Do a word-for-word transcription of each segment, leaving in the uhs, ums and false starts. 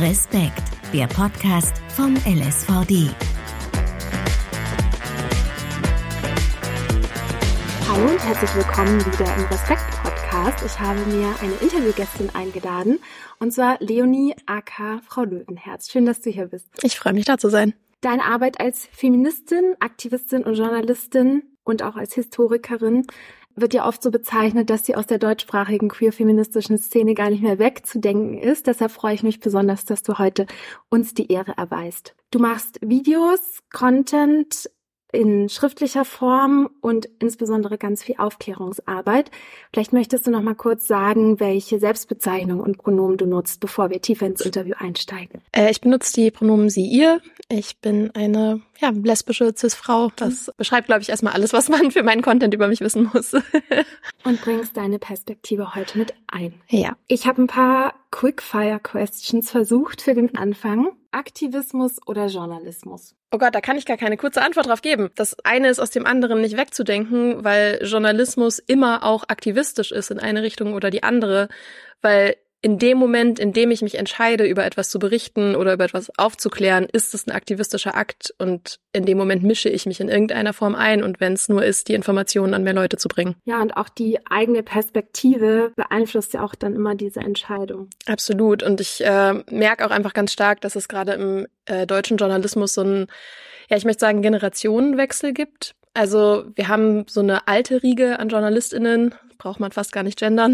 Respekt, der Podcast vom L S V D. Hallo und herzlich willkommen wieder im Respekt-Podcast. Ich habe mir eine Interviewgästin eingeladen, und zwar Leonie aka Frau Löwenherz. Schön, dass du hier bist. Ich freue mich, da zu sein. Deine Arbeit als Feministin, Aktivistin und Journalistin und auch als Historikerin wird ja oft so bezeichnet, dass sie aus der deutschsprachigen queer-feministischen Szene gar nicht mehr wegzudenken ist. Deshalb freue ich mich besonders, dass du heute uns die Ehre erweist. Du machst Videos, Content in schriftlicher Form und insbesondere ganz viel Aufklärungsarbeit. Vielleicht möchtest du noch mal kurz sagen, welche Selbstbezeichnung und Pronomen du nutzt, bevor wir tiefer ins Interview einsteigen. Äh, ich benutze die Pronomen sie, ihr. Ich bin eine ja, lesbische Cis-Frau. Das mhm. beschreibt, glaube ich, erstmal alles, was man für meinen Content über mich wissen muss. Und bringst deine Perspektive heute mit ein. Ja. Ich habe ein paar Quickfire-Questions versucht für den Anfang. Aktivismus oder Journalismus? Oh Gott, da kann ich gar keine kurze Antwort drauf geben. Das eine ist aus dem anderen nicht wegzudenken, weil Journalismus immer auch aktivistisch ist in eine Richtung oder die andere, weil in dem Moment, in dem ich mich entscheide, über etwas zu berichten oder über etwas aufzuklären, ist es ein aktivistischer Akt und in dem Moment mische ich mich in irgendeiner Form ein und wenn es nur ist, die Informationen an mehr Leute zu bringen. Ja, und auch die eigene Perspektive beeinflusst ja auch dann immer diese Entscheidung. Absolut, und ich äh, merke auch einfach ganz stark, dass es gerade im äh, deutschen Journalismus so ein, ja, ich möchte sagen, Generationenwechsel gibt. Also wir haben so eine alte Riege an JournalistInnen, braucht man fast gar nicht gendern,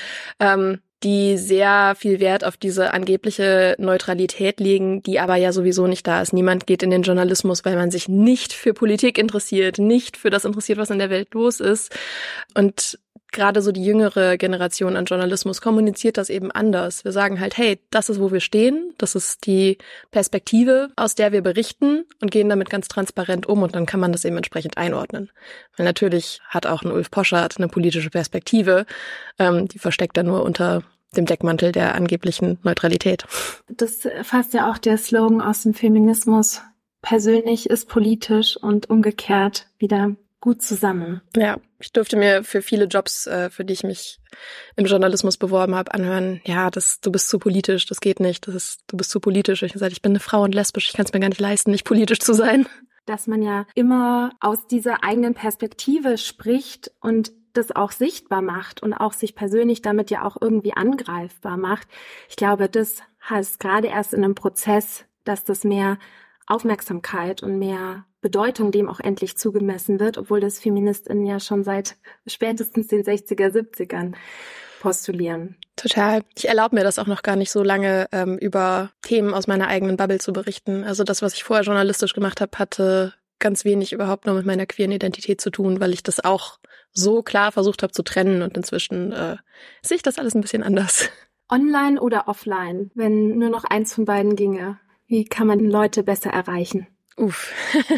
ähm, die sehr viel Wert auf diese angebliche Neutralität legen, die aber ja sowieso nicht da ist. Niemand geht in den Journalismus, weil man sich nicht für Politik interessiert, nicht für das interessiert, was in der Welt los ist. Und gerade so die jüngere Generation an Journalismus kommuniziert das eben anders. Wir sagen halt, hey, das ist, wo wir stehen, das ist die Perspektive, aus der wir berichten und gehen damit ganz transparent um und dann kann man das eben entsprechend einordnen. Weil natürlich hat auch ein Ulf Poschardt eine politische Perspektive, ähm, die versteckt er nur unter dem Deckmantel der angeblichen Neutralität. Das fasst ja auch der Slogan aus dem Feminismus, persönlich ist politisch und umgekehrt wieder gut zusammen. Ja, ich durfte mir für viele Jobs, äh, für die ich mich im Journalismus beworben habe, anhören, ja, das, du bist zu politisch, das geht nicht, das ist, du bist zu politisch. Ich habe gesagt, ich bin eine Frau und lesbisch, ich kann es mir gar nicht leisten, nicht politisch zu sein. Dass man ja immer aus dieser eigenen Perspektive spricht und das auch sichtbar macht und auch sich persönlich damit ja auch irgendwie angreifbar macht. Ich glaube, das heißt gerade erst in einem Prozess, dass das mehr Aufmerksamkeit und mehr Bedeutung dem auch endlich zugemessen wird, obwohl das FeministInnen ja schon seit spätestens den sechziger, siebzigern postulieren. Total. Ich erlaube mir das auch noch gar nicht so lange, ähm, über Themen aus meiner eigenen Bubble zu berichten. Also das, was ich vorher journalistisch gemacht habe, hatte ganz wenig überhaupt nur mit meiner queeren Identität zu tun, weil ich das auch so klar versucht habe zu trennen und inzwischen äh, sehe ich das alles ein bisschen anders. Online oder offline, wenn nur noch eins von beiden ginge? Wie kann man Leute besser erreichen? Uff.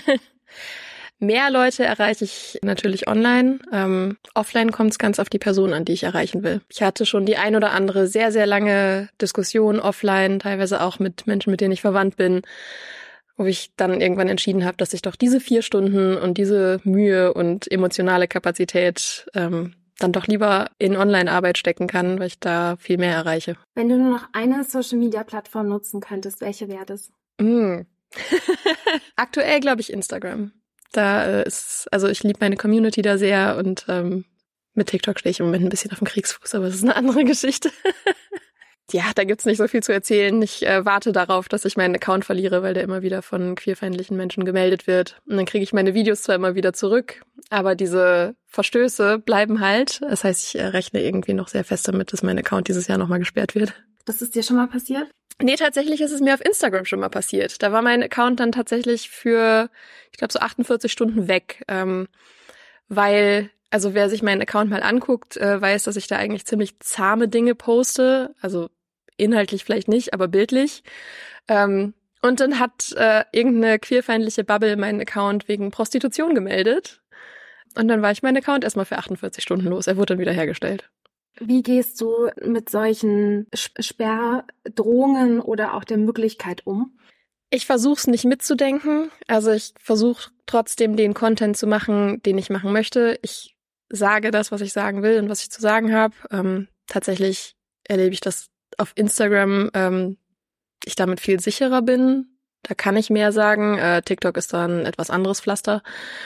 Mehr Leute erreiche ich natürlich online. Ähm, offline kommt es ganz auf die Person an, die ich erreichen will. Ich hatte schon die ein oder andere sehr, sehr lange Diskussion offline, teilweise auch mit Menschen, mit denen ich verwandt bin, wo ich dann irgendwann entschieden habe, dass ich doch diese vier Stunden und diese Mühe und emotionale Kapazität ähm, dann doch lieber in Online-Arbeit stecken kann, weil ich da viel mehr erreiche. Wenn du nur noch eine Social-Media-Plattform nutzen könntest, welche wäre das? Mm. Aktuell glaube ich Instagram. Da äh, ist, also ich liebe meine Community da sehr und ähm, mit TikTok stehe ich im Moment ein bisschen auf dem Kriegsfuß, aber es ist eine andere Geschichte. Ja, da gibt's nicht so viel zu erzählen. Ich äh, warte darauf, dass ich meinen Account verliere, weil der immer wieder von queerfeindlichen Menschen gemeldet wird. Und dann kriege ich meine Videos zwar immer wieder zurück, aber diese Verstöße bleiben halt. Das heißt, ich äh, rechne irgendwie noch sehr fest damit, dass mein Account dieses Jahr nochmal gesperrt wird. Das ist dir schon mal passiert? Nee, tatsächlich ist es mir auf Instagram schon mal passiert. Da war mein Account dann tatsächlich für, ich glaube, so achtundvierzig Stunden weg, ähm, weil... Also wer sich meinen Account mal anguckt, äh, weiß, dass ich da eigentlich ziemlich zahme Dinge poste. Also inhaltlich vielleicht nicht, aber bildlich. Ähm, und dann hat äh, irgendeine queerfeindliche Bubble meinen Account wegen Prostitution gemeldet. Und dann war ich meinen Account erstmal für achtundvierzig Stunden los. Er wurde dann wieder hergestellt. Wie gehst du mit solchen Sperrdrohungen oder auch der Möglichkeit um? Ich versuche es nicht mitzudenken. Also ich versuche trotzdem den Content zu machen, den ich machen möchte. Ich sage das, was ich sagen will und was ich zu sagen habe. Ähm, tatsächlich erlebe ich das auf Instagram ähm, ich damit viel sicherer bin. Da kann ich mehr sagen. Äh, TikTok ist dann etwas anderes Pflaster.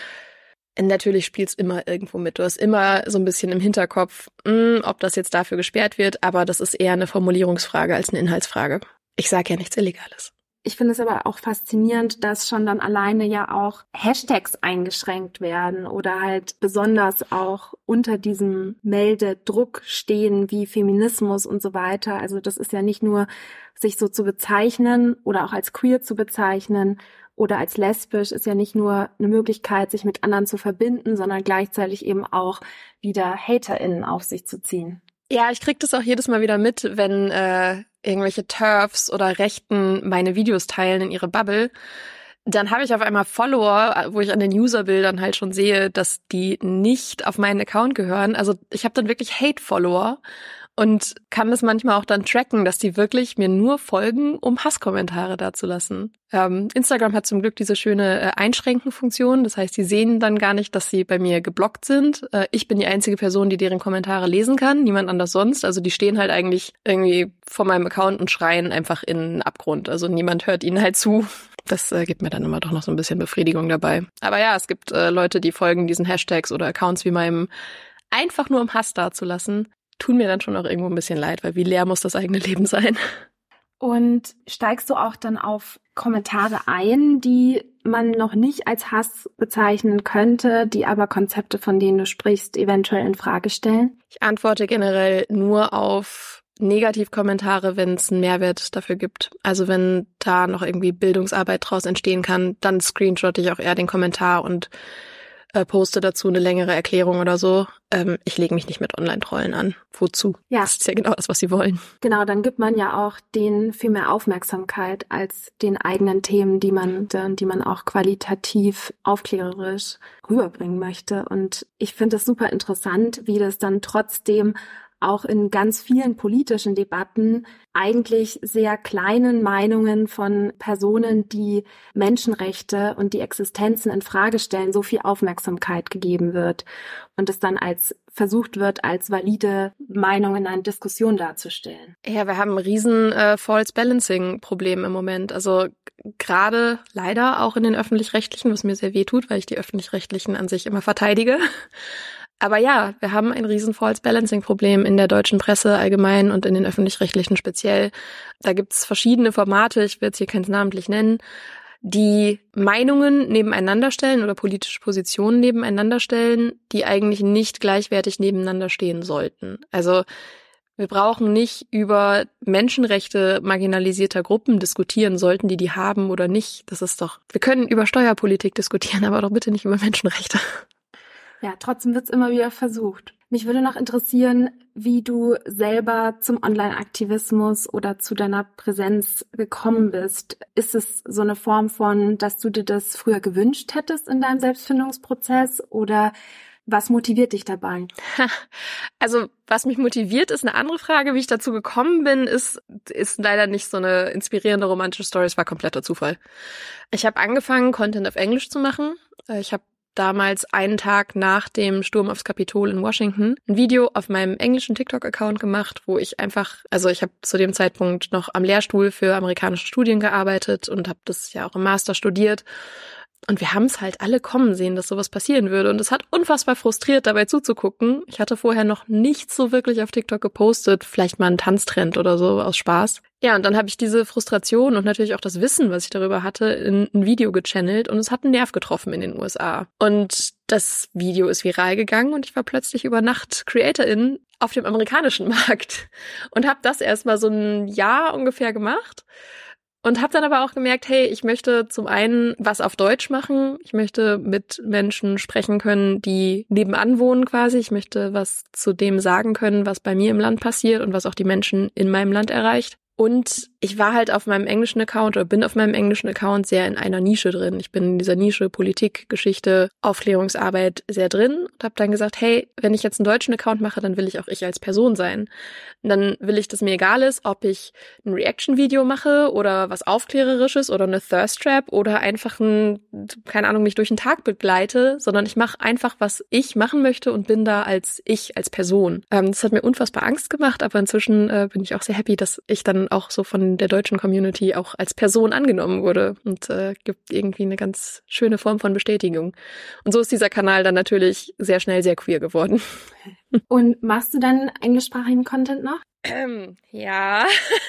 Und natürlich spielt's immer irgendwo mit. Du hast immer so ein bisschen im Hinterkopf, mh, ob das jetzt dafür gesperrt wird, aber das ist eher eine Formulierungsfrage als eine Inhaltsfrage. Ich sage ja nichts Illegales. Ich finde es aber auch faszinierend, dass schon dann alleine ja auch Hashtags eingeschränkt werden oder halt besonders auch unter diesem Meldedruck stehen wie Feminismus und so weiter. Also das ist ja nicht nur, sich so zu bezeichnen oder auch als queer zu bezeichnen oder als lesbisch, ist ja nicht nur eine Möglichkeit, sich mit anderen zu verbinden, sondern gleichzeitig eben auch wieder HaterInnen auf sich zu ziehen. Ja, ich krieg das auch jedes Mal wieder mit, wenn äh, irgendwelche TERFs oder Rechten meine Videos teilen in ihre Bubble. Dann habe ich auf einmal Follower, wo ich an den Userbildern halt schon sehe, dass die nicht auf meinen Account gehören. Also ich habe dann wirklich Hate-Follower und kann das manchmal auch dann tracken, dass die wirklich mir nur folgen, um Hasskommentare dazulassen. Ähm, Instagram hat zum Glück diese schöne äh, Einschränken-Funktion. Das heißt, die sehen dann gar nicht, dass sie bei mir geblockt sind. Äh, ich bin die einzige Person, die deren Kommentare lesen kann, niemand anders sonst. Also die stehen halt eigentlich irgendwie vor meinem Account und schreien einfach in den Abgrund. Also niemand hört ihnen halt zu. Das äh, gibt mir dann immer doch noch so ein bisschen Befriedigung dabei. Aber ja, es gibt äh, Leute, die folgen diesen Hashtags oder Accounts wie meinem, einfach nur um Hass dazulassen. Tun mir dann schon auch irgendwo ein bisschen leid, weil wie leer muss das eigene Leben sein. Und steigst du auch dann auf Kommentare ein, die man noch nicht als Hass bezeichnen könnte, die aber Konzepte, von denen du sprichst, eventuell in Frage stellen? Ich antworte generell nur auf Negativkommentare, wenn es einen Mehrwert dafür gibt. Also wenn da noch irgendwie Bildungsarbeit draus entstehen kann, dann screenshotte ich auch eher den Kommentar und äh, poste dazu eine längere Erklärung oder so. Ähm, ich lege mich nicht mit Online-Trollen an. Wozu? Ja. Das ist ja genau das, was sie wollen. Genau, dann gibt man ja auch denen viel mehr Aufmerksamkeit als den eigenen Themen, die man, die man auch qualitativ aufklärerisch rüberbringen möchte. Und ich finde es super interessant, wie das dann trotzdem auch in ganz vielen politischen Debatten eigentlich sehr kleinen Meinungen von Personen, die Menschenrechte und die Existenzen in Frage stellen, so viel Aufmerksamkeit gegeben wird und es dann als versucht wird, als valide Meinung in einer Diskussion darzustellen. Ja, wir haben ein riesen äh, False Balancing-Problem im Moment. Also gerade leider auch in den Öffentlich-Rechtlichen, was mir sehr weh tut, weil ich die Öffentlich-Rechtlichen an sich immer verteidige. Aber ja, wir haben ein riesen False-Balancing-Problem in der deutschen Presse allgemein und in den Öffentlich-Rechtlichen speziell. Da gibt's verschiedene Formate, ich will jetzt hier keins namentlich nennen, die Meinungen nebeneinander stellen oder politische Positionen nebeneinander stellen, die eigentlich nicht gleichwertig nebeneinander stehen sollten. Also wir brauchen nicht über Menschenrechte marginalisierter Gruppen diskutieren, sollten die die haben oder nicht. Das ist doch, wir können über Steuerpolitik diskutieren, aber doch bitte nicht über Menschenrechte. Ja, trotzdem wird's immer wieder versucht. Mich würde noch interessieren, wie du selber zum Online-Aktivismus oder zu deiner Präsenz gekommen bist. Ist es so eine Form von, dass du dir das früher gewünscht hättest in deinem Selbstfindungsprozess oder was motiviert dich dabei? Also was mich motiviert, ist eine andere Frage. Wie ich dazu gekommen bin, ist ist leider nicht so eine inspirierende romantische Story. Es war kompletter Zufall. Ich habe angefangen, Content auf Englisch zu machen. Ich habe damals einen Tag nach dem Sturm aufs Kapitol in Washington ein Video auf meinem englischen TikTok-Account gemacht, wo ich einfach, also ich habe zu dem Zeitpunkt noch am Lehrstuhl für amerikanische Studien gearbeitet und habe das ja auch im Master studiert. Und wir haben es halt alle kommen sehen, dass sowas passieren würde. Und es hat unfassbar frustriert, dabei zuzugucken. Ich hatte vorher noch nichts so wirklich auf TikTok gepostet, vielleicht mal einen Tanztrend oder so aus Spaß. Ja, und dann habe ich diese Frustration und natürlich auch das Wissen, was ich darüber hatte, in ein Video gechannelt und es hat einen Nerv getroffen in den U S A. Und das Video ist viral gegangen und ich war plötzlich über Nacht Creatorin auf dem amerikanischen Markt und habe das erstmal so ein Jahr ungefähr gemacht. Und habe dann aber auch gemerkt, hey, ich möchte zum einen was auf Deutsch machen. Ich möchte mit Menschen sprechen können, die nebenan wohnen quasi. Ich möchte was zu dem sagen können, was bei mir im Land passiert und was auch die Menschen in meinem Land erreicht. Und ich war halt auf meinem englischen Account oder bin auf meinem englischen Account sehr in einer Nische drin. Ich bin in dieser Nische Politik, Geschichte, Aufklärungsarbeit sehr drin und habe dann gesagt, hey, wenn ich jetzt einen deutschen Account mache, dann will ich auch ich als Person sein. Und dann will ich, dass mir egal ist, ob ich ein Reaction-Video mache oder was Aufklärerisches oder eine Thirst-Trap oder einfach ein, keine Ahnung, mich durch den Tag begleite, sondern ich mache einfach, was ich machen möchte und bin da als ich, als Person. Ähm, das hat mir unfassbar Angst gemacht, aber inzwischen äh, bin ich auch sehr happy, dass ich dann dann auch so von der deutschen Community auch als Person angenommen wurde und äh, gibt irgendwie eine ganz schöne Form von Bestätigung. Und so ist dieser Kanal dann natürlich sehr schnell sehr queer geworden. Und machst du dann englischsprachigen Content noch? Ähm, ja,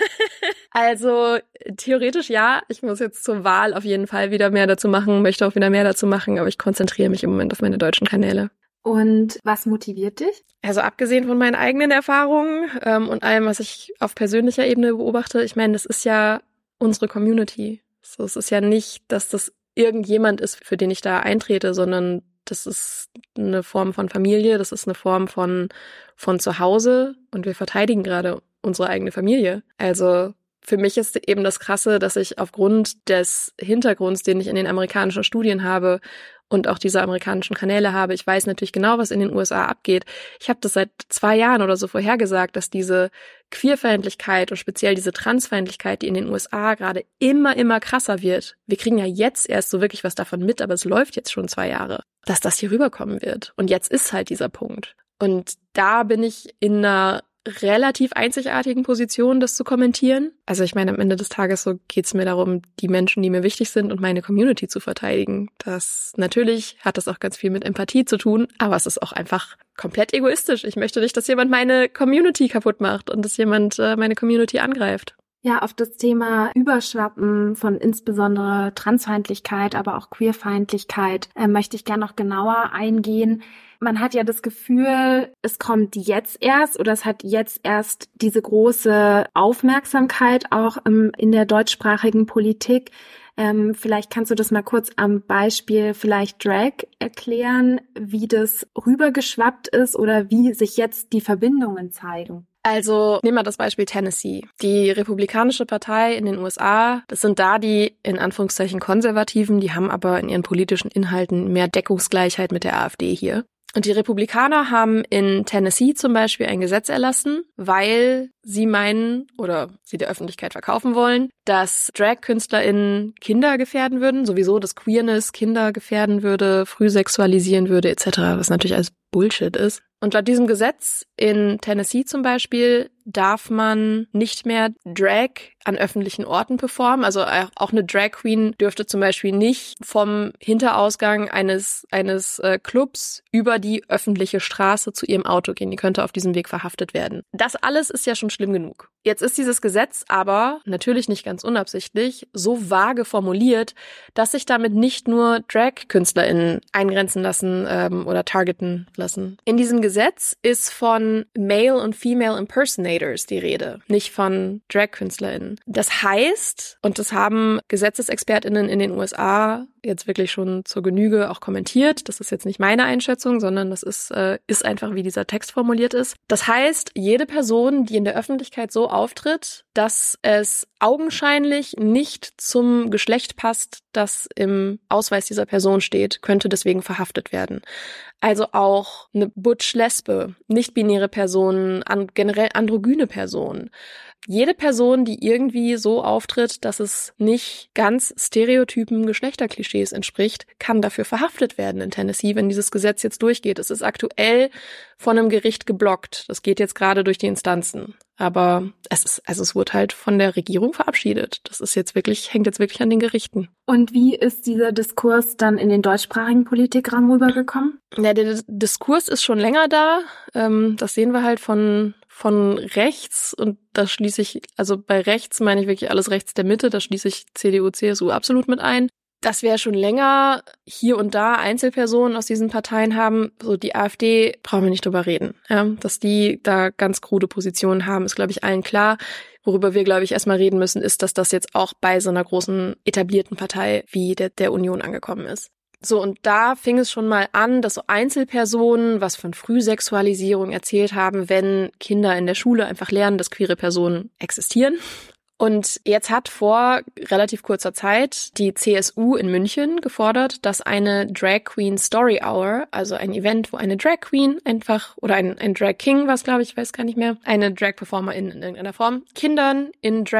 also theoretisch ja. Ich muss jetzt zur Wahl auf jeden Fall wieder mehr dazu machen, möchte auch wieder mehr dazu machen, aber ich konzentriere mich im Moment auf meine deutschen Kanäle. Und was motiviert dich? Also abgesehen von meinen eigenen Erfahrungen ähm, und allem, was ich auf persönlicher Ebene beobachte, ich meine, das ist ja unsere Community. So, es ist ja nicht, dass das irgendjemand ist, für den ich da eintrete, sondern das ist eine Form von Familie, das ist eine Form von von Zuhause und wir verteidigen gerade unsere eigene Familie. Also für mich ist eben das Krasse, dass ich aufgrund des Hintergrunds, den ich in den amerikanischen Studien habe und auch diese amerikanischen Kanäle habe, ich weiß natürlich genau, was in den U S A abgeht. Ich habe das seit zwei Jahren oder so vorhergesagt, dass diese Queerfeindlichkeit und speziell diese Transfeindlichkeit, die in den U S A gerade immer, immer krasser wird. Wir kriegen ja jetzt erst so wirklich was davon mit, aber es läuft jetzt schon zwei Jahre, dass das hier rüberkommen wird. Und jetzt ist halt dieser Punkt. Und da bin ich in einer relativ einzigartigen Position, das zu kommentieren. Also ich meine, am Ende des Tages so geht's mir darum, die Menschen, die mir wichtig sind und meine Community zu verteidigen. Das natürlich hat das auch ganz viel mit Empathie zu tun, aber es ist auch einfach komplett egoistisch. Ich möchte nicht, dass jemand meine Community kaputt macht und dass jemand äh, meine Community angreift. Ja, auf das Thema Überschwappen von insbesondere Transfeindlichkeit, aber auch Queerfeindlichkeit äh, möchte ich gerne noch genauer eingehen. Man hat ja das Gefühl, es kommt jetzt erst oder es hat jetzt erst diese große Aufmerksamkeit auch im, in der deutschsprachigen Politik. Ähm, vielleicht kannst du das mal kurz am Beispiel vielleicht Drag erklären, wie das rübergeschwappt ist oder wie sich jetzt die Verbindungen zeigen. Also nehmen wir das Beispiel Tennessee. Die Republikanische Partei in den U S A, das sind da die in Anführungszeichen Konservativen, die haben aber in ihren politischen Inhalten mehr Deckungsgleichheit mit der AfD hier. Und die Republikaner haben in Tennessee zum Beispiel ein Gesetz erlassen, weil sie meinen oder sie der Öffentlichkeit verkaufen wollen, dass Drag-KünstlerInnen Kinder gefährden würden, sowieso dass Queerness Kinder gefährden würde, früh sexualisieren würde et cetera, was natürlich alles Bullshit ist. Und laut diesem Gesetz in Tennessee zum Beispiel darf man nicht mehr Drag an öffentlichen Orten performen. Also auch eine Drag Queen dürfte zum Beispiel nicht vom Hinterausgang eines eines äh, Clubs über die öffentliche Straße zu ihrem Auto gehen. Die könnte auf diesem Weg verhaftet werden. Das alles ist ja schon schlimm genug. Jetzt ist dieses Gesetz aber, natürlich nicht ganz unabsichtlich, so vage formuliert, dass sich damit nicht nur Drag-KünstlerInnen eingrenzen lassen ähm, oder targeten lassen. In diesem Gesetz ist von Male und Female Impersonators die Rede, nicht von Drag-KünstlerInnen. Das heißt, und das haben GesetzesexpertInnen in den U S A jetzt wirklich schon zur Genüge auch kommentiert, das ist jetzt nicht meine Einschätzung, sondern das ist, äh, ist einfach, wie dieser Text formuliert ist. Das heißt, jede Person, die in der Öffentlichkeit so auftritt, dass es augenscheinlich nicht zum Geschlecht passt, das im Ausweis dieser Person steht, könnte deswegen verhaftet werden. Also auch eine Butch-Lesbe, nicht-binäre Personen, an, generell androgyne Personen. Jede Person, die irgendwie so auftritt, dass es nicht ganz stereotypen Geschlechterklischees entspricht, kann dafür verhaftet werden in Tennessee, wenn dieses Gesetz jetzt durchgeht. Es ist aktuell von einem Gericht geblockt. Das geht jetzt gerade durch die Instanzen. Aber es ist, also es wurde halt von der Regierung verabschiedet. Das ist jetzt wirklich, hängt jetzt wirklich an den Gerichten. Und wie ist dieser Diskurs dann in den deutschsprachigen Politikraum rübergekommen? Ja, der Diskurs ist schon länger da. Das sehen wir halt von von rechts und da schließe ich, also bei rechts meine ich wirklich alles rechts der Mitte, da schließe ich C D U, C S U absolut mit ein. Dass wir schon länger hier und da Einzelpersonen aus diesen Parteien haben, so die AfD, brauchen wir nicht drüber reden. Ja, dass die da ganz krude Positionen haben, ist, glaube ich, allen klar. Worüber wir, glaube ich, erstmal reden müssen, ist, dass das jetzt auch bei so einer großen etablierten Partei wie der, der Union angekommen ist. So, und da fing es schon mal an, dass so Einzelpersonen was von Frühsexualisierung erzählt haben, wenn Kinder in der Schule einfach lernen, dass queere Personen existieren. Und jetzt hat vor relativ kurzer Zeit die C S U in München gefordert, dass eine Drag Queen Story Hour, also ein Event, wo eine Drag Queen einfach, oder ein, ein Drag King, was glaube ich, ich weiß gar nicht mehr, eine Drag Performerin in irgendeiner Form, Kindern in Drag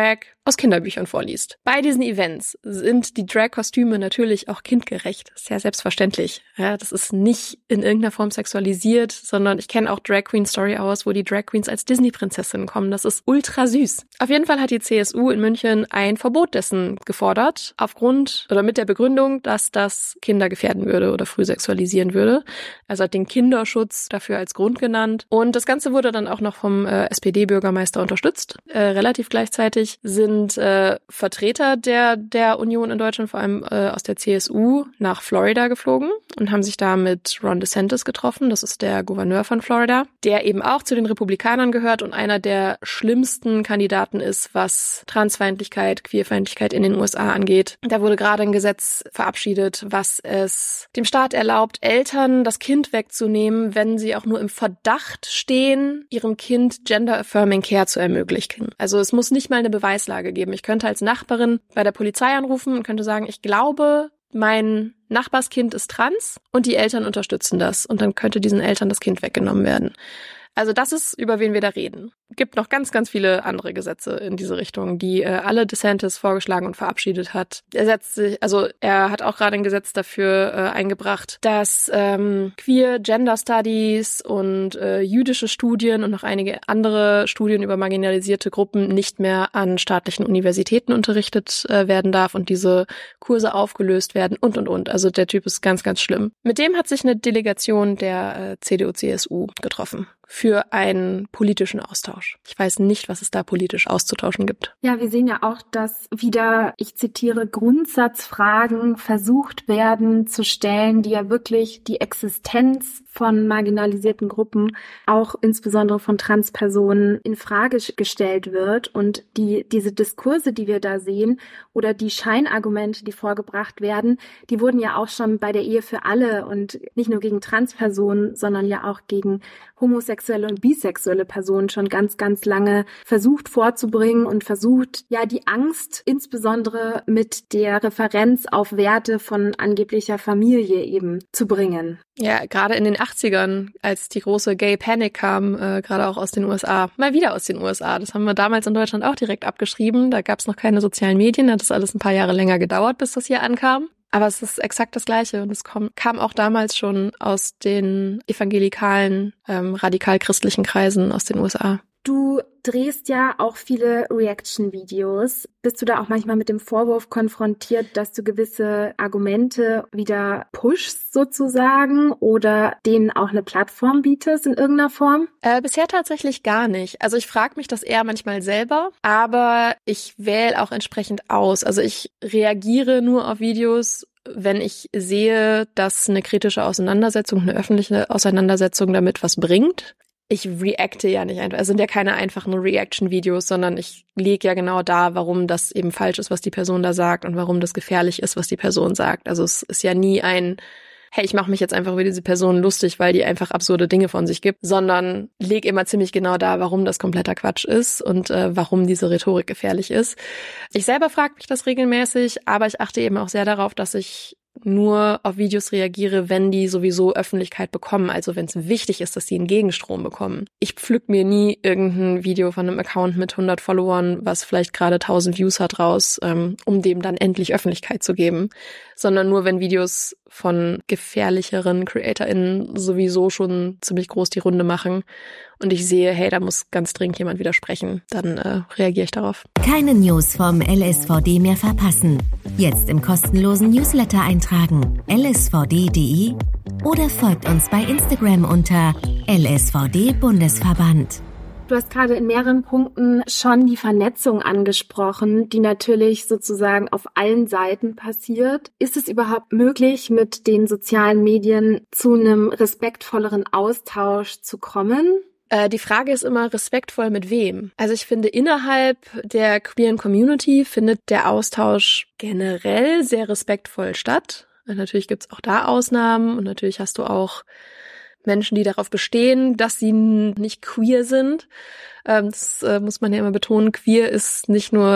aus Kinderbüchern vorliest. Bei diesen Events sind die Drag-Kostüme natürlich auch kindgerecht. Das ist ja selbstverständlich. Ja, das ist nicht in irgendeiner Form sexualisiert, sondern ich kenne auch Drag Queen Story Hours, wo die Drag Queens als Disney-Prinzessinnen kommen. Das ist ultra süß. Auf jeden Fall hat die C S U in München ein Verbot dessen gefordert, aufgrund oder mit der Begründung, dass das Kinder gefährden würde oder früh sexualisieren würde. Also hat den Kinderschutz dafür als Grund genannt. Und das Ganze wurde dann auch noch vom äh, S P D-Bürgermeister unterstützt. Äh, relativ gleichzeitig sind äh, Vertreter der der Union in Deutschland, vor allem äh, aus der C S U, nach Florida geflogen und haben sich da mit Ron DeSantis getroffen. Das ist der Gouverneur von Florida, der eben auch zu den Republikanern gehört und einer der schlimmsten Kandidaten ist, was Transfeindlichkeit, Queerfeindlichkeit in den U S A angeht. Da wurde gerade ein Gesetz verabschiedet, was es dem Staat erlaubt, Eltern das Kind wegzunehmen, wenn sie auch nur im Verdacht stehen, ihrem Kind Gender-Affirming Care zu ermöglichen. Also es muss nicht mal eine Beweislage geben. Ich könnte als Nachbarin bei der Polizei anrufen und könnte sagen, ich glaube, mein Nachbarskind ist trans und die Eltern unterstützen das. Und dann könnte diesen Eltern das Kind weggenommen werden. Also das ist, über wen wir da reden. Gibt noch ganz, ganz viele andere Gesetze in diese Richtung, die äh, alle DeSantis vorgeschlagen und verabschiedet hat. Er setzt sich, also er hat auch gerade ein Gesetz dafür äh, eingebracht, dass ähm, Queer Gender Studies und äh, jüdische Studien und noch einige andere Studien über marginalisierte Gruppen nicht mehr an staatlichen Universitäten unterrichtet äh, werden darf und diese Kurse aufgelöst werden und und und. Also der Typ ist ganz, ganz schlimm. Mit dem hat sich eine Delegation der äh, C D U C S U getroffen für einen politischen Austausch. Ich weiß nicht, was es da politisch auszutauschen gibt. Ja, wir sehen ja auch, dass wieder, ich zitiere, Grundsatzfragen versucht werden zu stellen, die ja wirklich die Existenz von marginalisierten Gruppen, auch insbesondere von Transpersonen, in Frage gestellt wird. Und die diese Diskurse, die wir da sehen, oder die Scheinargumente, die vorgebracht werden, die wurden ja auch schon bei der Ehe für alle und nicht nur gegen Transpersonen, sondern ja auch gegen homosexuelle und bisexuelle Personen schon ganz, ganz lange versucht vorzubringen und versucht, ja, die Angst insbesondere mit der Referenz auf Werte von angeblicher Familie eben zu bringen. Ja, gerade in den achtzigern, als die große Gay Panic kam, äh, gerade auch aus den U S A, mal wieder aus den U S A. Das haben wir damals in Deutschland auch direkt abgeschrieben. Da gab es noch keine sozialen Medien, da hat das alles ein paar Jahre länger gedauert, bis das hier ankam. Aber es ist exakt das Gleiche und es kam, kam auch damals schon aus den evangelikalen, ähm, radikal-christlichen Kreisen aus den U S A. Du drehst ja auch viele Reaction-Videos. Bist du da auch manchmal mit dem Vorwurf konfrontiert, dass du gewisse Argumente wieder pushst sozusagen oder denen auch eine Plattform bietest in irgendeiner Form? Äh, bisher tatsächlich gar nicht. Also ich frage mich das eher manchmal selber, aber ich wähle auch entsprechend aus. Also ich reagiere nur auf Videos, wenn ich sehe, dass eine kritische Auseinandersetzung, eine öffentliche Auseinandersetzung damit was bringt. Ich reacte ja nicht einfach. Es sind ja keine einfachen Reaction-Videos, sondern ich lege ja genau da, warum das eben falsch ist, was die Person da sagt und warum das gefährlich ist, was die Person sagt. Also es ist ja nie ein, hey, ich mache mich jetzt einfach über diese Person lustig, weil die einfach absurde Dinge von sich gibt, sondern lege immer ziemlich genau da, warum das kompletter Quatsch ist und äh, warum diese Rhetorik gefährlich ist. Ich selber frage mich das regelmäßig, aber ich achte eben auch sehr darauf, dass ich nur auf Videos reagiere, wenn die sowieso Öffentlichkeit bekommen, also wenn es wichtig ist, dass sie einen Gegenstrom bekommen. Ich pflück mir nie irgendein Video von einem Account mit hundert Followern, was vielleicht gerade tausend Views hat, raus, ähm, um dem dann endlich Öffentlichkeit zu geben, sondern nur, wenn Videos von gefährlicheren CreatorInnen sowieso schon ziemlich groß die Runde machen und ich sehe, hey, da muss ganz dringend jemand widersprechen, dann äh, reagiere ich darauf. Keine News vom L S V D mehr verpassen. Jetzt im kostenlosen Newsletter eintragen l s v d punkt d e oder folgt uns bei Instagram unter L S V D Bundesverband. Du hast gerade in mehreren Punkten schon die Vernetzung angesprochen, die natürlich sozusagen auf allen Seiten passiert. Ist es überhaupt möglich, mit den sozialen Medien zu einem respektvolleren Austausch zu kommen? Äh, die Frage ist immer, respektvoll mit wem? Also ich finde, innerhalb der queeren Community findet der Austausch generell sehr respektvoll statt. Und natürlich gibt's auch da Ausnahmen und natürlich hast du auch Menschen, die darauf bestehen, dass sie nicht queer sind. Ähm, das äh, muss man ja immer betonen. Queer ist nicht nur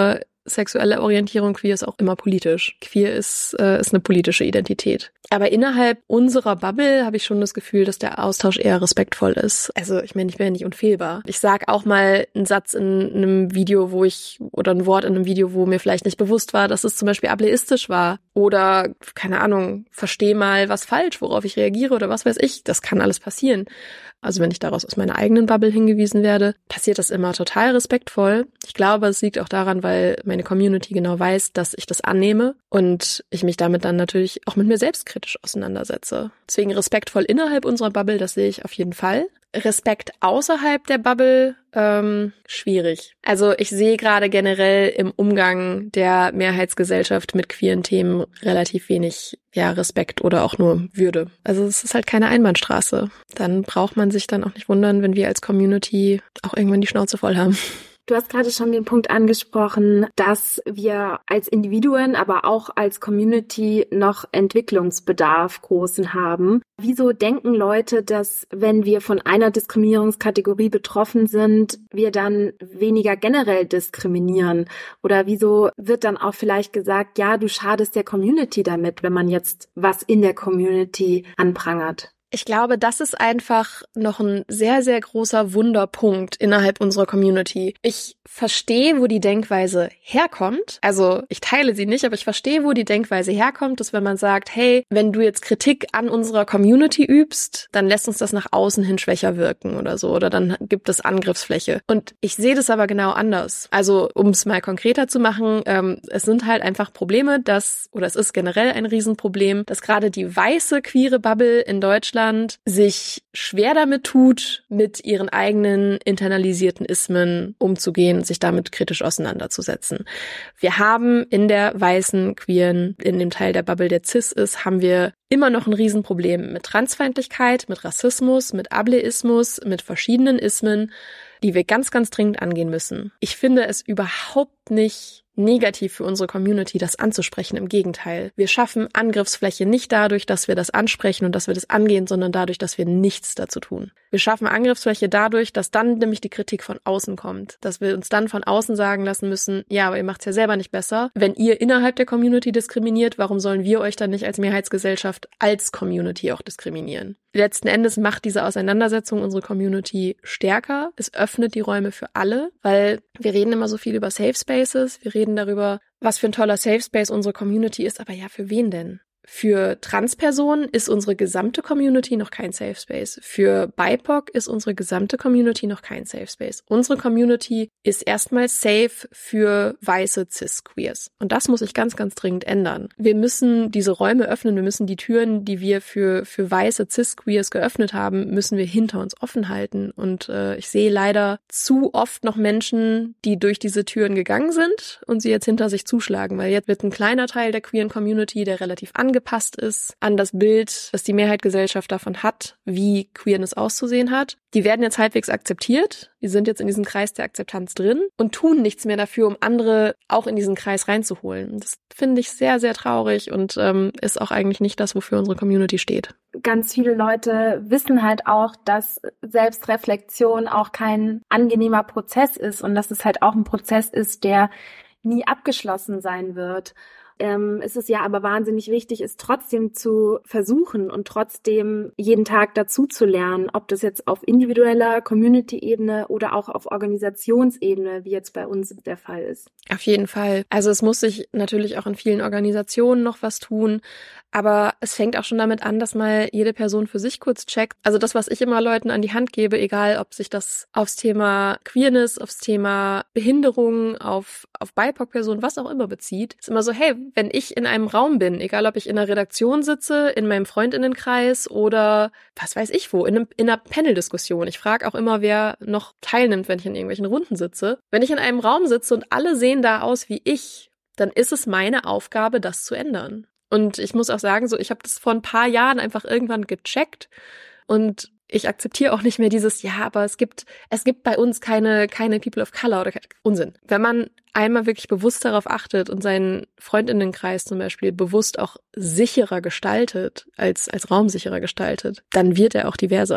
sexuelle Orientierung, queer ist auch immer politisch. Queer ist, äh, ist eine politische Identität. Aber innerhalb unserer Bubble habe ich schon das Gefühl, dass der Austausch eher respektvoll ist. Also ich meine, ich bin ja nicht unfehlbar. Ich sag auch mal einen Satz in einem Video, wo ich, oder ein Wort in einem Video, wo mir vielleicht nicht bewusst war, dass es zum Beispiel ableistisch war. Oder, keine Ahnung, verstehe mal was falsch, worauf ich reagiere oder was weiß ich. Das kann alles passieren. Also wenn ich daraus aus meiner eigenen Bubble hingewiesen werde, passiert das immer total respektvoll. Ich glaube, es liegt auch daran, weil meine Community genau weiß, dass ich das annehme und ich mich damit dann natürlich auch mit mir selbst kritisch auseinandersetze. Deswegen respektvoll innerhalb unserer Bubble, das sehe ich auf jeden Fall. Respekt außerhalb der Bubble, ähm, schwierig. Also ich sehe gerade generell im Umgang der Mehrheitsgesellschaft mit queeren Themen relativ wenig, ja, Respekt oder auch nur Würde. Also es ist halt keine Einbahnstraße. Dann braucht man sich dann auch nicht wundern, wenn wir als Community auch irgendwann die Schnauze voll haben. Du hast gerade schon den Punkt angesprochen, dass wir als Individuen, aber auch als Community noch Entwicklungsbedarf großen haben. Wieso denken Leute, dass wenn wir von einer Diskriminierungskategorie betroffen sind, wir dann weniger generell diskriminieren? Oder wieso wird dann auch vielleicht gesagt, ja, du schadest der Community damit, wenn man jetzt was in der Community anprangert? Ich glaube, das ist einfach noch ein sehr, sehr großer Wunderpunkt innerhalb unserer Community. Ich verstehe, wo die Denkweise herkommt. Also ich teile sie nicht, aber ich verstehe, wo die Denkweise herkommt, dass wenn man sagt, hey, wenn du jetzt Kritik an unserer Community übst, dann lässt uns das nach außen hin schwächer wirken oder so. Oder dann gibt es Angriffsfläche. Und ich sehe das aber genau anders. Also um es mal konkreter zu machen, ähm, es sind halt einfach Probleme, dass, oder es ist generell ein Riesenproblem, dass gerade die weiße queere Bubble in Deutschland sich schwer damit tut, mit ihren eigenen internalisierten Ismen umzugehen, sich damit kritisch auseinanderzusetzen. Wir haben in der weißen, queeren, in dem Teil der Bubble, der cis ist, haben wir immer noch ein Riesenproblem mit Transfeindlichkeit, mit Rassismus, mit Ableismus, mit verschiedenen Ismen, die wir ganz, ganz dringend angehen müssen. Ich finde es überhaupt nicht negativ für unsere Community, das anzusprechen. Im Gegenteil. Wir schaffen Angriffsfläche nicht dadurch, dass wir das ansprechen und dass wir das angehen, sondern dadurch, dass wir nichts dazu tun. Wir schaffen Angriffsfläche dadurch, dass dann nämlich die Kritik von außen kommt. Dass wir uns dann von außen sagen lassen müssen, ja, aber ihr macht's ja selber nicht besser. Wenn ihr innerhalb der Community diskriminiert, warum sollen wir euch dann nicht als Mehrheitsgesellschaft als Community auch diskriminieren? Letzten Endes macht diese Auseinandersetzung unsere Community stärker. Es öffnet die Räume für alle, weil wir reden immer so viel über Safe Spaces. Wir reden darüber, was für ein toller Safe Space unsere Community ist. Aber ja, für wen denn? Für Transpersonen ist unsere gesamte Community noch kein Safe Space. Für B I P O C ist unsere gesamte Community noch kein Safe Space. Unsere Community ist erstmal safe für weiße Cis-Queers. Und das muss sich ganz, ganz dringend ändern. Wir müssen diese Räume öffnen. Wir müssen die Türen, die wir für für weiße Cis-Queers geöffnet haben, müssen wir hinter uns offen halten. Und äh, ich sehe leider zu oft noch Menschen, die durch diese Türen gegangen sind und sie jetzt hinter sich zuschlagen. Weil jetzt wird ein kleiner Teil der queeren Community, der relativ angepasst angepasst ist an das Bild, das die Mehrheitsgesellschaft davon hat, wie Queerness auszusehen hat. Die werden jetzt halbwegs akzeptiert, die sind jetzt in diesem Kreis der Akzeptanz drin und tun nichts mehr dafür, um andere auch in diesen Kreis reinzuholen. Das finde ich sehr, sehr traurig und ähm, ist auch eigentlich nicht das, wofür unsere Community steht. Ganz viele Leute wissen halt auch, dass Selbstreflexion auch kein angenehmer Prozess ist und dass es halt auch ein Prozess ist, der nie abgeschlossen sein wird. Ähm, es ist ja aber wahnsinnig wichtig, es trotzdem zu versuchen und trotzdem jeden Tag dazu zu lernen, ob das jetzt auf individueller Community-Ebene oder auch auf Organisationsebene, wie jetzt bei uns der Fall ist. Auf jeden Fall. Also es muss sich natürlich auch in vielen Organisationen noch was tun, aber es fängt auch schon damit an, dass mal jede Person für sich kurz checkt. Also das, was ich immer Leuten an die Hand gebe, egal ob sich das aufs Thema Queerness, aufs Thema Behinderung, auf, auf B I P O C-Personen, was auch immer bezieht, ist immer so, hey, wenn ich in einem Raum bin, egal ob ich in einer Redaktion sitze, in meinem Freundinnenkreis oder was weiß ich wo, in, einem, in einer Panel-Diskussion. Ich frage auch immer, wer noch teilnimmt, wenn ich in irgendwelchen Runden sitze. Wenn ich in einem Raum sitze und alle sehen da aus wie ich, dann ist es meine Aufgabe, das zu ändern. Und ich muss auch sagen, so ich habe das vor ein paar Jahren einfach irgendwann gecheckt und ich akzeptiere auch nicht mehr dieses, ja, aber es gibt es gibt bei uns keine keine People of Color oder Unsinn. Wenn man einmal wirklich bewusst darauf achtet und seinen Freundinnenkreis zum Beispiel bewusst auch sicherer gestaltet, als als raumsicherer gestaltet, dann wird er auch diverser.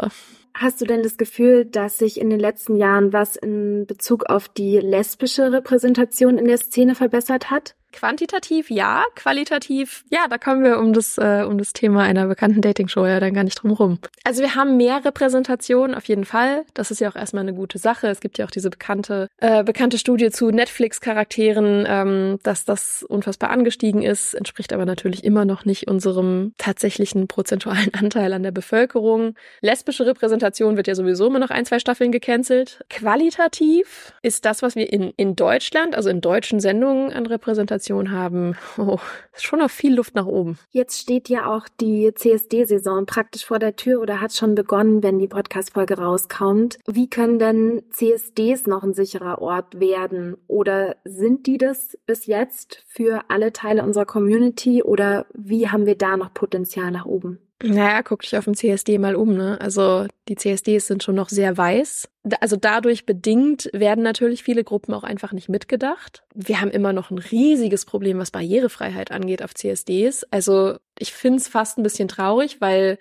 Hast du denn das Gefühl, dass sich in den letzten Jahren was in Bezug auf die lesbische Repräsentation in der Szene verbessert hat? Quantitativ ja, qualitativ, ja, da kommen wir um das äh, um das Thema einer bekannten Dating-Show ja dann gar nicht drum rum. Also wir haben mehr Repräsentation auf jeden Fall. Das ist ja auch erstmal eine gute Sache. Es gibt ja auch diese bekannte äh, bekannte Studie zu Netflix-Charakteren, ähm, dass das unfassbar angestiegen ist, entspricht aber natürlich immer noch nicht unserem tatsächlichen prozentualen Anteil an der Bevölkerung. Lesbische Repräsentation wird ja sowieso immer noch ein, zwei Staffeln gecancelt. Qualitativ ist das, was wir in in Deutschland, also in deutschen Sendungen an Repräsentation haben, oh, ist schon noch viel Luft nach oben. Jetzt steht ja auch die C S D-Saison praktisch vor der Tür oder hat schon begonnen, wenn die Podcast-Folge rauskommt. Wie können denn C S Ds noch ein sicherer Ort werden? Oder sind die das bis jetzt für alle Teile unserer Community? Oder wie haben wir da noch Potenzial nach oben? Naja, guck dich auf dem C S D mal um, ne? Also die C S Ds sind schon noch sehr weiß. Also dadurch bedingt werden natürlich viele Gruppen auch einfach nicht mitgedacht. Wir haben immer noch ein riesiges Problem, was Barrierefreiheit angeht auf C S Ds. Also ich find's fast ein bisschen traurig, weil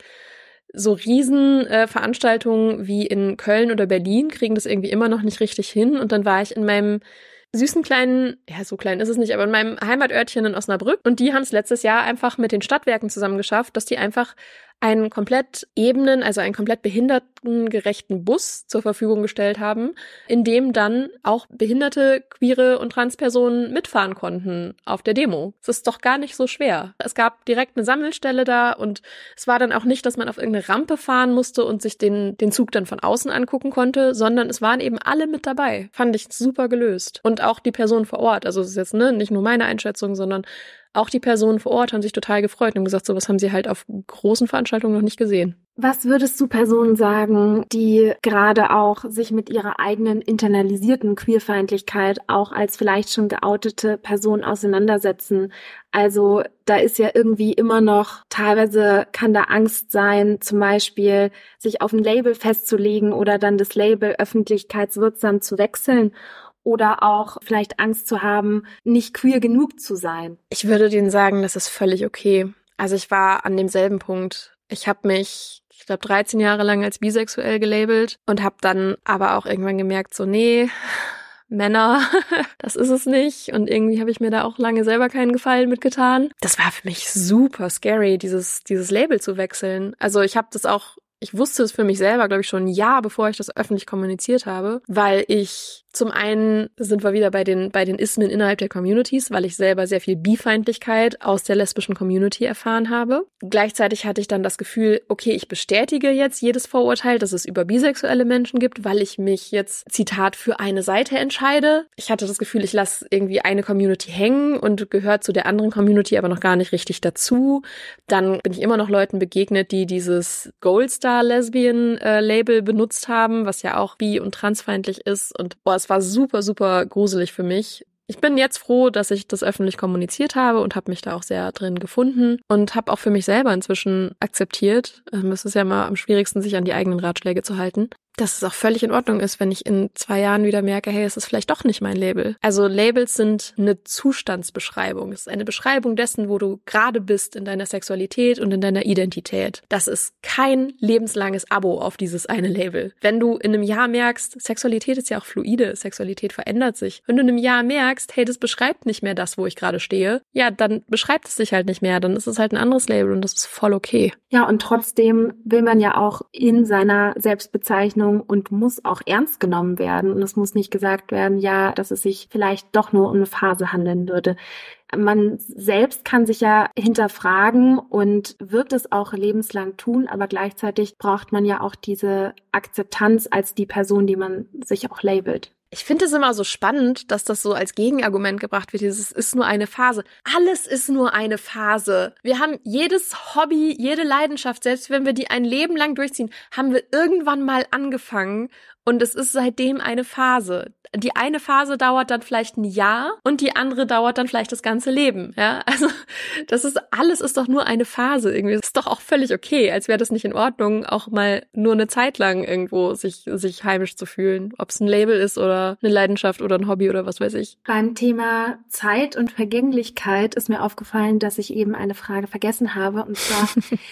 so Riesenveranstaltungen äh, wie in Köln oder Berlin kriegen das irgendwie immer noch nicht richtig hin. Und dann war ich in meinem süßen kleinen, ja, so klein ist es nicht, aber in meinem Heimatörtchen in Osnabrück. Und die haben es letztes Jahr einfach mit den Stadtwerken zusammen geschafft, dass die einfach einen komplett ebenen, also einen komplett behindertengerechten Bus zur Verfügung gestellt haben, in dem dann auch behinderte, queere und Transpersonen mitfahren konnten auf der Demo. Es ist doch gar nicht so schwer. Es gab direkt eine Sammelstelle da und es war dann auch nicht, dass man auf irgendeine Rampe fahren musste und sich den, den Zug dann von außen angucken konnte, sondern es waren eben alle mit dabei. Fand ich super gelöst. Und auch die Personen vor Ort. Also es ist jetzt ne, nicht nur meine Einschätzung, sondern auch die Personen vor Ort haben sich total gefreut und gesagt, sowas haben sie halt auf großen Veranstaltungen noch nicht gesehen. Was würdest du Personen sagen, die gerade auch sich mit ihrer eigenen internalisierten Queerfeindlichkeit auch als vielleicht schon geoutete Person auseinandersetzen? Also da ist ja irgendwie immer noch, teilweise kann da Angst sein, zum Beispiel sich auf ein Label festzulegen oder dann das Label öffentlichkeitswirksam zu wechseln. Oder auch vielleicht Angst zu haben, nicht queer genug zu sein. Ich würde denen sagen, das ist völlig okay. Also ich war an demselben Punkt. Ich habe mich, ich glaube, dreizehn Jahre lang als bisexuell gelabelt und habe dann aber auch irgendwann gemerkt, so nee, Männer, das ist es nicht. Und irgendwie habe ich mir da auch lange selber keinen Gefallen mitgetan. Das war für mich super scary, dieses dieses Label zu wechseln. Also ich habe das auch Ich wusste es für mich selber, glaube ich, schon ein Jahr, bevor ich das öffentlich kommuniziert habe, weil ich zum einen sind wir wieder bei den bei den Ismen innerhalb der Communities, weil ich selber sehr viel Bifeindlichkeit aus der lesbischen Community erfahren habe. Gleichzeitig hatte ich dann das Gefühl, okay, ich bestätige jetzt jedes Vorurteil, das es über bisexuelle Menschen gibt, weil ich mich jetzt, Zitat, für eine Seite entscheide. Ich hatte das Gefühl, ich lasse irgendwie eine Community hängen und gehöre zu der anderen Community aber noch gar nicht richtig dazu. Dann bin ich immer noch Leuten begegnet, die dieses Goldstar-Lesbian-Label benutzt haben, was ja auch bi- und transfeindlich ist. Und boah, es war super, super gruselig für mich. Ich bin jetzt froh, dass ich das öffentlich kommuniziert habe und habe mich da auch sehr drin gefunden und habe auch für mich selber inzwischen akzeptiert. Es ist ja immer am schwierigsten, sich an die eigenen Ratschläge zu halten. Dass es auch völlig in Ordnung ist, wenn ich in zwei Jahren wieder merke, hey, es ist vielleicht doch nicht mein Label. Also Labels sind eine Zustandsbeschreibung. Es ist eine Beschreibung dessen, wo du gerade bist in deiner Sexualität und in deiner Identität. Das ist kein lebenslanges Abo auf dieses eine Label. Wenn du in einem Jahr merkst, Sexualität ist ja auch fluide, Sexualität verändert sich. Wenn du in einem Jahr merkst, hey, das beschreibt nicht mehr das, wo ich gerade stehe, ja, dann beschreibt es sich halt nicht mehr. Dann ist es halt ein anderes Label und das ist voll okay. Ja, und trotzdem will man ja auch in seiner Selbstbezeichnung und muss auch ernst genommen werden. Und es muss nicht gesagt werden, ja, dass es sich vielleicht doch nur um eine Phase handeln würde. Man selbst kann sich ja hinterfragen und wird es auch lebenslang tun, aber gleichzeitig braucht man ja auch diese Akzeptanz als die Person, die man sich auch labelt. Ich finde es immer so spannend, dass das so als Gegenargument gebracht wird, dieses ist nur eine Phase. Alles ist nur eine Phase. Wir haben jedes Hobby, jede Leidenschaft, selbst wenn wir die ein Leben lang durchziehen, haben wir irgendwann mal angefangen Und es ist seitdem eine Phase. Die eine Phase dauert dann vielleicht ein Jahr und die andere dauert dann vielleicht das ganze Leben. Ja, also das ist alles ist doch nur eine Phase irgendwie. Das ist doch auch völlig okay, als wäre das nicht in Ordnung, auch mal nur eine Zeit lang irgendwo sich sich heimisch zu fühlen. Ob es ein Label ist oder eine Leidenschaft oder ein Hobby oder was weiß ich. Beim Thema Zeit und Vergänglichkeit ist mir aufgefallen, dass ich eben eine Frage vergessen habe. Und zwar,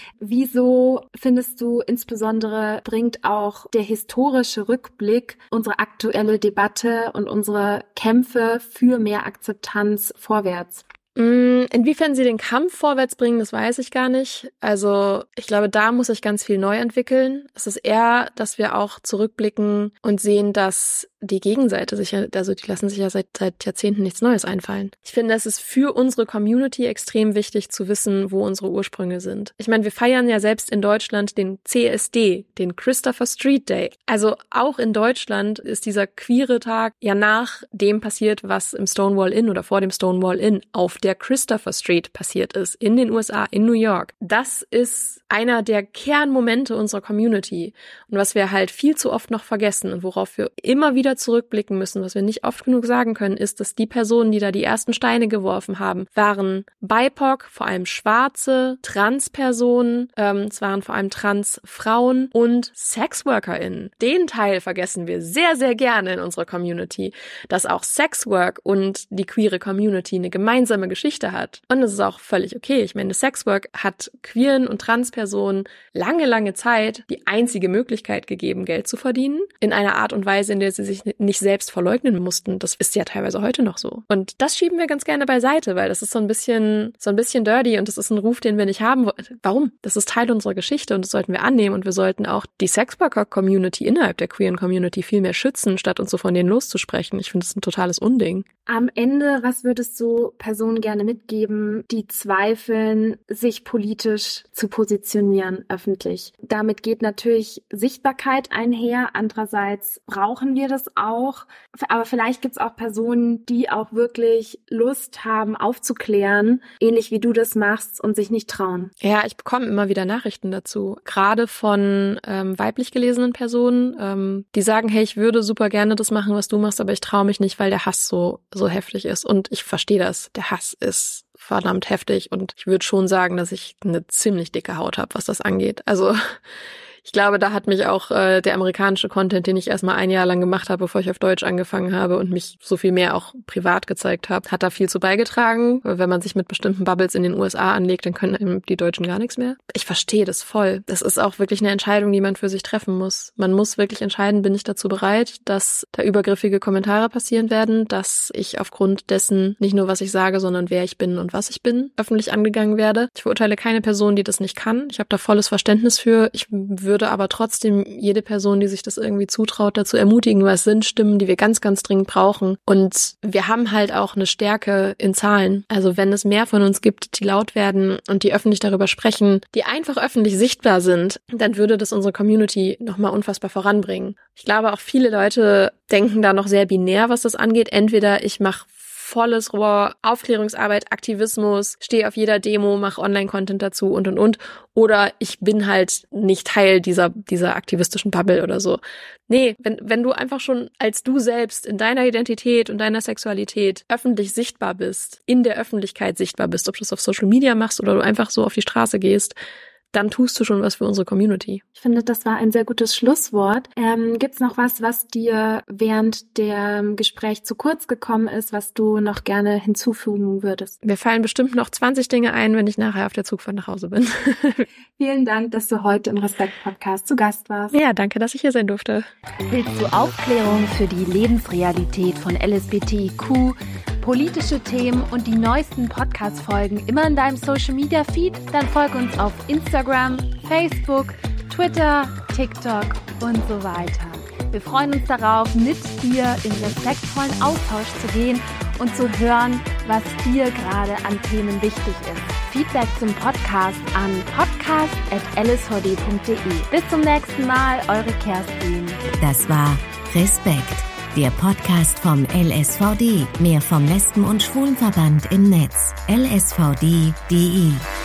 wieso findest du insbesondere, bringt auch der historische Rückblick unsere aktuelle Debatte und unsere Kämpfe für mehr Akzeptanz vorwärts? Inwiefern sie den Kampf vorwärts bringen, das weiß ich gar nicht. Also ich glaube, da muss sich ganz viel neu entwickeln. Es ist eher, dass wir auch zurückblicken und sehen, dass die Gegenseite sich ja, also die lassen sich ja seit, seit Jahrzehnten nichts Neues einfallen. Ich finde, es ist für unsere Community extrem wichtig zu wissen, wo unsere Ursprünge sind. Ich meine, wir feiern ja selbst in Deutschland den C S D, den Christopher Street Day. Also auch in Deutschland ist dieser queere Tag ja nach dem passiert, was im Stonewall Inn oder vor dem Stonewall Inn auf der Christopher Street passiert ist, in den U S A, in New York. Das ist einer der Kernmomente unserer Community. Und was wir halt viel zu oft noch vergessen und worauf wir immer wieder zurückblicken müssen, was wir nicht oft genug sagen können, ist, dass die Personen, die da die ersten Steine geworfen haben, waren B I P O C, vor allem schwarze, Trans-Personen, ähm, es waren vor allem Trans-Frauen und SexworkerInnen. Den Teil vergessen wir sehr, sehr gerne in unserer Community, dass auch Sexwork und die queere Community eine gemeinsame Geschichte hat. Und das ist auch völlig okay. Ich meine, Sexwork hat queeren und Trans-Personen lange, lange Zeit die einzige Möglichkeit gegeben, Geld zu verdienen, in einer Art und Weise, in der sie sich nicht selbst verleugnen mussten. Das ist ja teilweise heute noch so. Und das schieben wir ganz gerne beiseite, weil das ist so ein bisschen, so ein bisschen dirty und das ist ein Ruf, den wir nicht haben wollen. Warum? Das ist Teil unserer Geschichte und das sollten wir annehmen und wir sollten auch die Sexworker-Community innerhalb der queeren Community viel mehr schützen, statt uns so von denen loszusprechen. Ich finde das ein totales Unding. Am Ende, was würdest du Personen gerne mitgeben, die zweifeln, sich politisch zu positionieren öffentlich? Damit geht natürlich Sichtbarkeit einher. Andererseits brauchen wir das auch. Aber vielleicht gibt es auch Personen, die auch wirklich Lust haben, aufzuklären, ähnlich wie du das machst und sich nicht trauen. Ja, ich bekomme immer wieder Nachrichten dazu, gerade von ähm, weiblich gelesenen Personen, ähm, die sagen, hey, ich würde super gerne das machen, was du machst, aber ich traue mich nicht, weil der Hass so so heftig ist. Und ich verstehe das. Der Hass ist verdammt heftig und ich würde schon sagen, dass ich eine ziemlich dicke Haut habe, was das angeht. Also ich glaube, da hat mich auch äh, der amerikanische Content, den ich erstmal ein Jahr lang gemacht habe, bevor ich auf Deutsch angefangen habe und mich so viel mehr auch privat gezeigt habe, hat da viel zu beigetragen. Wenn man sich mit bestimmten Bubbles in den U S A anlegt, dann können eben die Deutschen gar nichts mehr. Ich verstehe das voll. Das ist auch wirklich eine Entscheidung, die man für sich treffen muss. Man muss wirklich entscheiden, bin ich dazu bereit, dass da übergriffige Kommentare passieren werden, dass ich aufgrund dessen nicht nur, was ich sage, sondern wer ich bin und was ich bin, öffentlich angegangen werde. Ich verurteile keine Person, die das nicht kann. Ich habe da volles Verständnis für. Ich würde würde aber trotzdem jede Person, die sich das irgendwie zutraut, dazu ermutigen, weil es sind Stimmen, die wir ganz, ganz dringend brauchen. Und wir haben halt auch eine Stärke in Zahlen. Also wenn es mehr von uns gibt, die laut werden und die öffentlich darüber sprechen, die einfach öffentlich sichtbar sind, dann würde das unsere Community nochmal unfassbar voranbringen. Ich glaube, auch viele Leute denken da noch sehr binär, was das angeht. Entweder ich mache volles Rohr, Aufklärungsarbeit, Aktivismus, stehe auf jeder Demo, mache Online-Content dazu und und und. Oder ich bin halt nicht Teil dieser dieser aktivistischen Bubble oder so. Nee, wenn wenn du einfach schon als du selbst in deiner Identität und deiner Sexualität öffentlich sichtbar bist, in der Öffentlichkeit sichtbar bist, ob du es auf Social Media machst oder du einfach so auf die Straße gehst, dann tust du schon was für unsere Community. Ich finde, das war ein sehr gutes Schlusswort. Ähm, gibt's noch was, was dir während dem Gespräch zu kurz gekommen ist, was du noch gerne hinzufügen würdest? Mir fallen bestimmt noch zwanzig Dinge ein, wenn ich nachher auf der Zugfahrt nach Hause bin. Vielen Dank, dass du heute im Respekt-Podcast zu Gast warst. Ja, danke, dass ich hier sein durfte. Willst du Aufklärung für die Lebensrealität von L S B T I Q, politische Themen und die neuesten Podcast-Folgen immer in deinem Social-Media-Feed? Dann folge uns auf Instagram, Facebook, Twitter, TikTok und so weiter. Wir freuen uns darauf, mit dir in respektvollen Austausch zu gehen und zu hören, was dir gerade an Themen wichtig ist. Feedback zum Podcast an podcast at l s v d punkt d e. Bis zum nächsten Mal, eure Kerstin. Das war Respekt, der Podcast vom L S V D, mehr vom Lesben- und Schwulenverband im Netz, l s v d punkt d e.